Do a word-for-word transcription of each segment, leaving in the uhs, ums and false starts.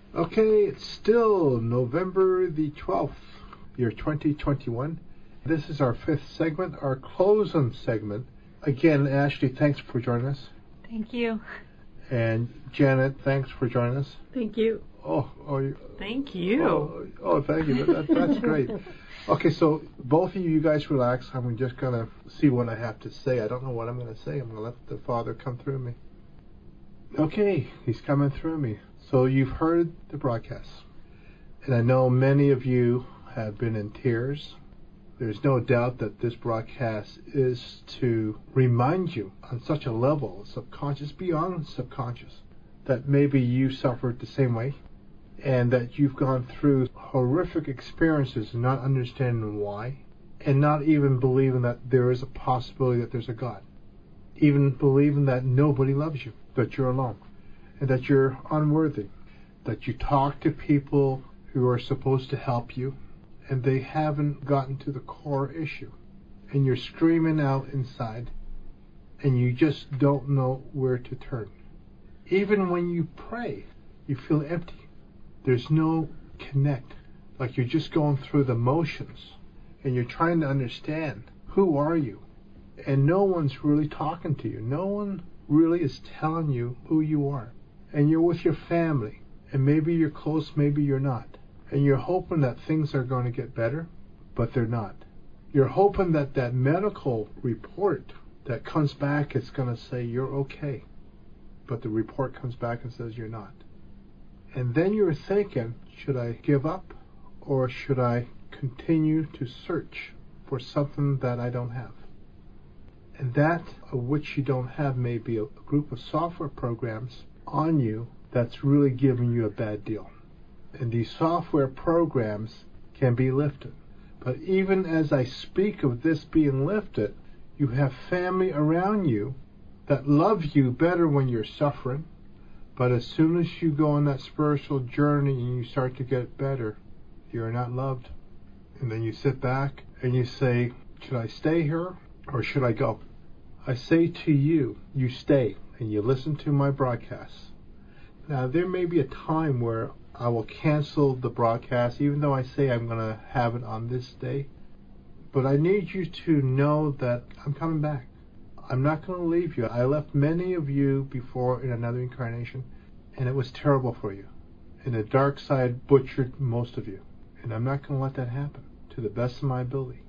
Okay, it's still November the twelfth, year twenty twenty-one. This is our fifth segment, our closing segment. Again, Ashley, thanks for joining us. Thank you. And Janet, thanks for joining us. Thank you. Oh, oh, you, thank you. Oh, oh thank you. That, that's great. Okay, so both of you, you guys relax. I'm just going to see what I have to say. I don't know what I'm going to say. I'm going to let the Father come through me. Okay, he's coming through me. So you've heard the broadcast, and I know many of you have been in tears. There's no doubt that this broadcast is to remind you on such a level, subconscious, beyond subconscious, that maybe you suffered the same way, and that you've gone through horrific experiences and not understanding why, and not even believing that there is a possibility that there's a God, even believing that nobody loves you, that you're alone, and that you're unworthy, that you talk to people who are supposed to help you, and they haven't gotten to the core issue, and you're screaming out inside, and you just don't know where to turn. Even when you pray, you feel empty. There's no connect, like you're just going through the motions, and you're trying to understand, who are you? And no one's really talking to you. No one really is telling you who you are. And you're with your family, and maybe you're close, maybe you're not. And you're hoping that things are going to get better, but they're not. You're hoping that that medical report that comes back is going to say you're okay, but the report comes back and says you're not. And then you're thinking, should I give up, or should I continue to search for something that I don't have? And that of which you don't have may be a group of software programs on you that's really giving you a bad deal. And these software programs can be lifted. But even as I speak of this being lifted, you have family around you that love you better when you're suffering. But as soon as you go on that spiritual journey and you start to get better, you're not loved. And then you sit back and you say, should I stay here or should I go? I say to you, you stay and you listen to my broadcasts. Now, there may be a time where I will cancel the broadcast, even though I say I'm going to have it on this day. But I need you to know that I'm coming back. I'm not going to leave you. I left many of you before in another incarnation, and it was terrible for you. And the dark side butchered most of you. And I'm not going to let that happen, to the best of my ability.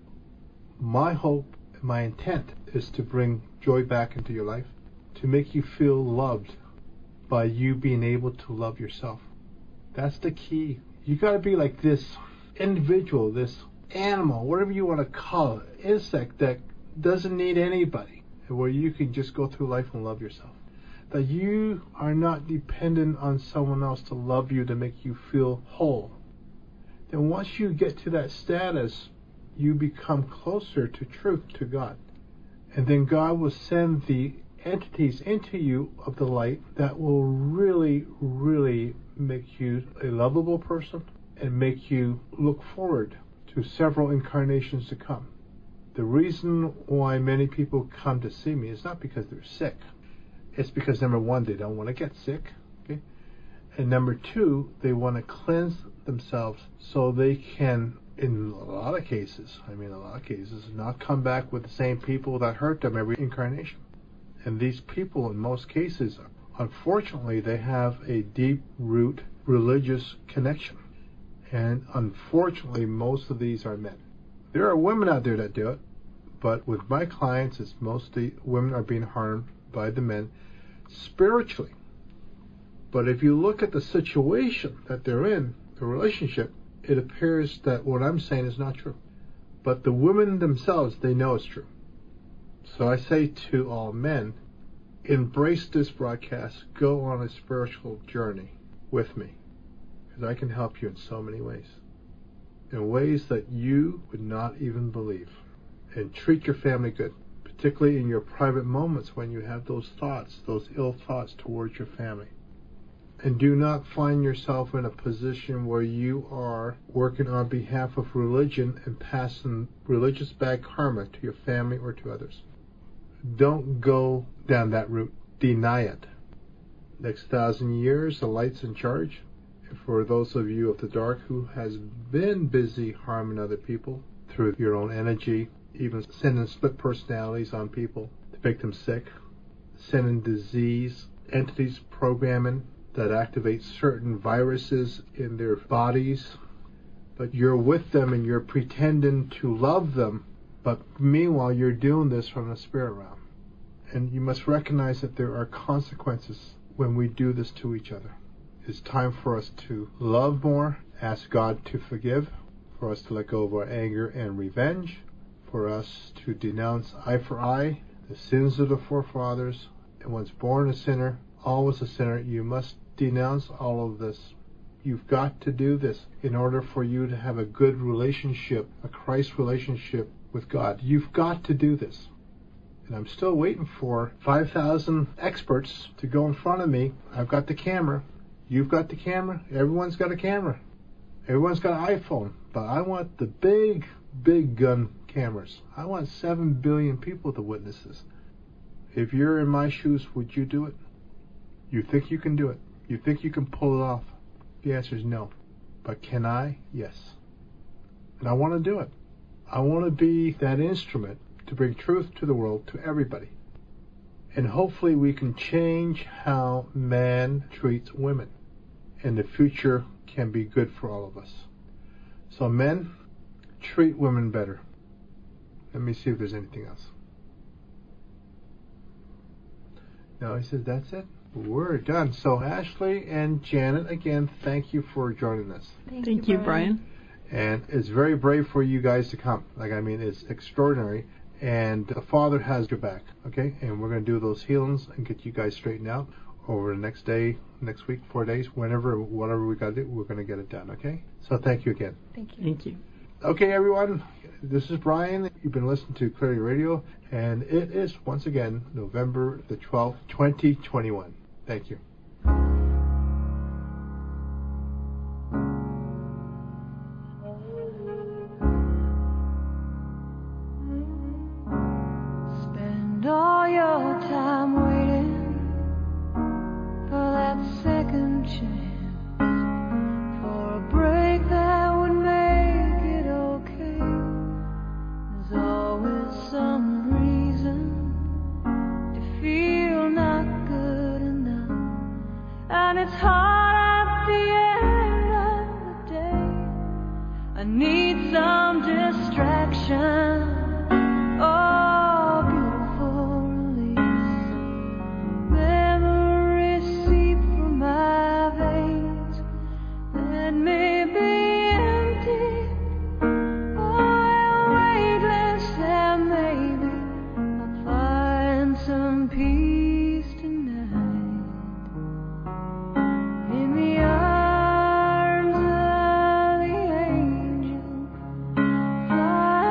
My hope, my intent is to bring joy back into your life, to make you feel loved by you being able to love yourself. That's the key. You got to be like this individual, this animal, whatever you want to call it, insect that doesn't need anybody, and where you can just go through life and love yourself. That you are not dependent on someone else to love you, to make you feel whole. Then once you get to that status, you become closer to truth, to God. And then God will send the entities into you of the light that will really, really make you a lovable person and make you look forward to several incarnations to come. The reason why many people come to see me is not because they're sick. It's because, number one, they don't want to get sick. Okay? And number two, they want to cleanse themselves so they can, in a lot of cases, I mean a lot of cases, not come back with the same people that hurt them every incarnation. And these people, in most cases, unfortunately, they have a deep-root religious connection. And unfortunately, most of these are men. There are women out there that do it, but with my clients, it's mostly women are being harmed by the men spiritually. But if you look at the situation that they're in, the relationship, it appears that what I'm saying is not true. But the women themselves, they know it's true. So I say to all men, embrace this broadcast, go on a spiritual journey with me, because I can help you in so many ways, in ways that you would not even believe. And treat your family good, particularly in your private moments when you have those thoughts, those ill thoughts towards your family. And do not find yourself in a position where you are working on behalf of religion and passing religious bad karma to your family or to others. Don't go down that route. Deny it. Next thousand years, the light's in charge. For those of you of the dark who has been busy harming other people through your own energy, even sending split personalities on people to make them sick, sending disease, entities programming that activate certain viruses in their bodies, but you're with them and you're pretending to love them, but meanwhile you're doing this from the spirit realm. And you must recognize that there are consequences when we do this to each other. It's time for us to love more, ask God to forgive, for us to let go of our anger and revenge, for us to denounce eye for eye, the sins of the forefathers, and once born a sinner, always a sinner. You must denounce all of this. You've got to do this in order for you to have a good relationship, a Christ relationship with God. You've got to do this. And I'm still waiting for five thousand experts to go in front of me. I've got the camera. You've got the camera. Everyone's got a camera. Everyone's got an iPhone. But I want the big, big gun cameras. I want seven billion people to witness this. If you're in my shoes, would you do it? You think you can do it? You think you can pull it off? The answer is no. But can I? Yes. And I want to do it. I want to be that instrument to bring truth to the world, to everybody. And hopefully we can change how man treats women. And the future can be good for all of us. So men, treat women better. Let me see if there's anything else. No, he says that's it. We're done. So Ashley and Janet, again, thank you for joining us. Thank, thank you, Brian. And it's very brave for you guys to come. Like, I mean, it's extraordinary. And the Father has your back, okay? And we're going to do those healings and get you guys straightened out over the next day, next week, four days, whenever, whatever we got to do, we're going to get it done, okay? So thank you again. Thank you. Thank you. Okay, everyone, this is Brian. You've been listening to Clarity Radio, and it is, once again, November the twelfth, twenty twenty-one. Thank you. Spend all your time waiting for that second chance, for a break that would make it okay. There's always some reason to feel not good enough, and it's hard at the end of the day. I need some distraction. Oh, beautiful release. Memories seep from my veins. Let me be empty. Oh, weightless, and maybe I'll find some peace tonight. In the arms of the angel, fly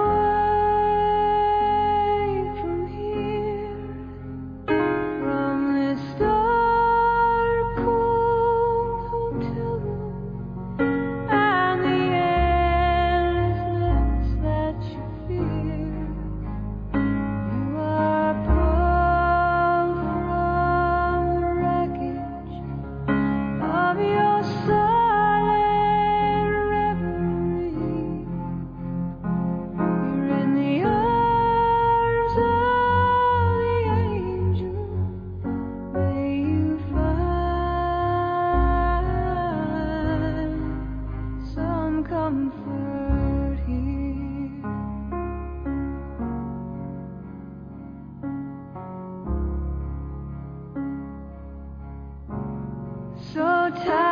away from here, from this dark, cold hotel room, and the endlessness that you fear. You are pulled from the wreckage of your silent reverie. You're in the arms of the angel. May you find some comfort here. So tired.